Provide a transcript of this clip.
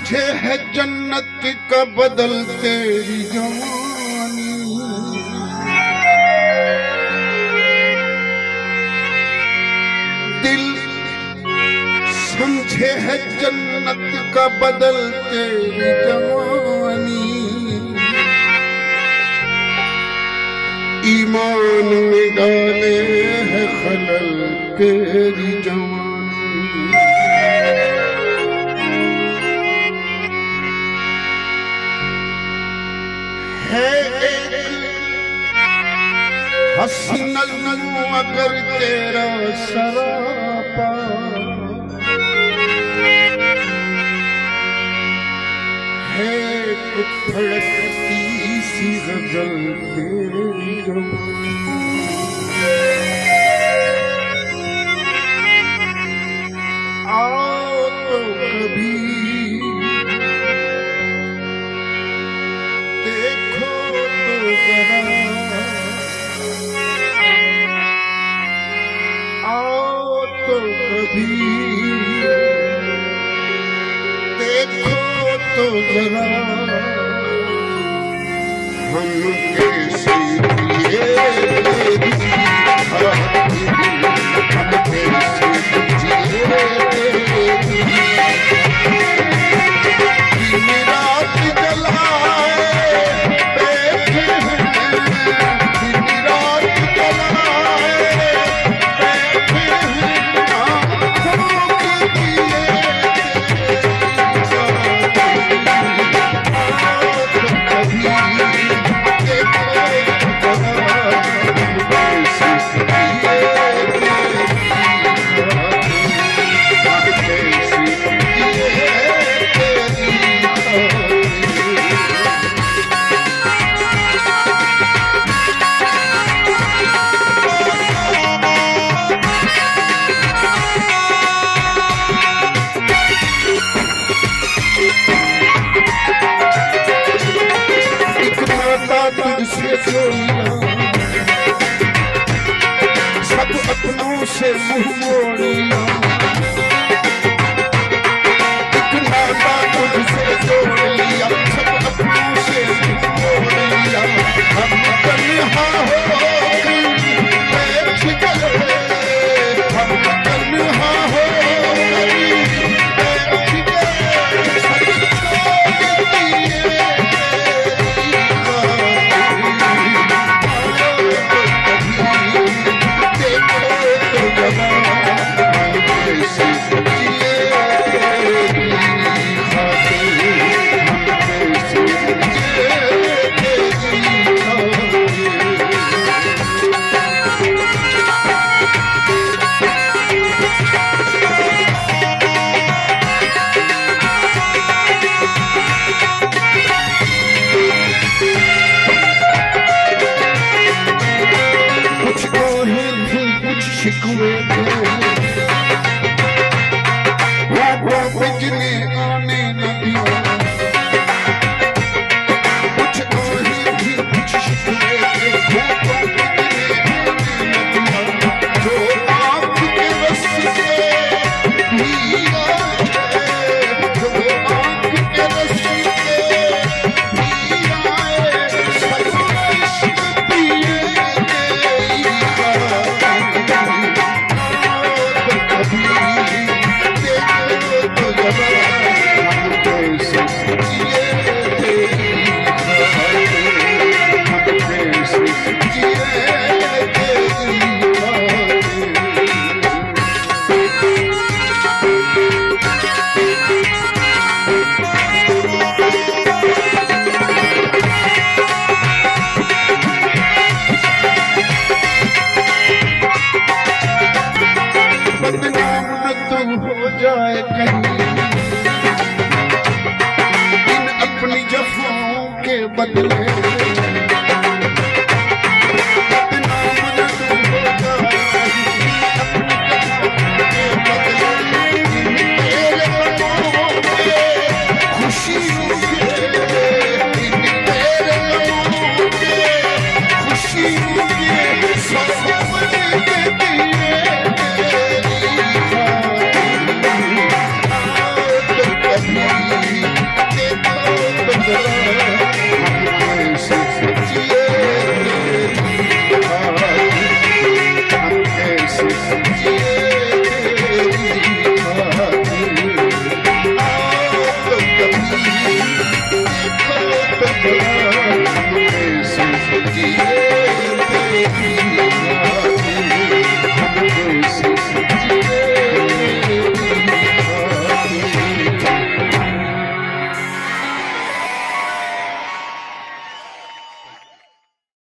समझे है जन्नत का बदल तेरी जवानी। दिल समझे है जन्नत का बदल तेरी जवानी। ईमान में डाले है खलल तेरी जवानी। है एक हसन अगर तेरा सरापा, है एक फड़कती सी गजल तेरी जवानी। आओ तो कभी आओ तो कभी देखो तो जरा हम कैसे जिए तेरी हम कैसे जिए तेरी। दिन रात जलाए बैठे हैं, दिन रात जलाए बैठे हैं आँखों के दिए। सब अपनों से मुँह मोड़िया, एक नाता तुझसे जोड़ लिया। सब अपनों से मुँह मोड़िया, हम तन्हा हो बैठ गए, हम तन्हा हो बैठ गए। सच छोड़ दिए शिकवे थे, वो बिजली आने न दिया। कुछ आही थी कुछ शिकवे थे, वो बिजली आने न दिया। जो आँख के रस से पिया है, जो आँख के रस से पिया है, सब इश्क पिए जाए कहीं इन अपनी जफाओं के बदले। राम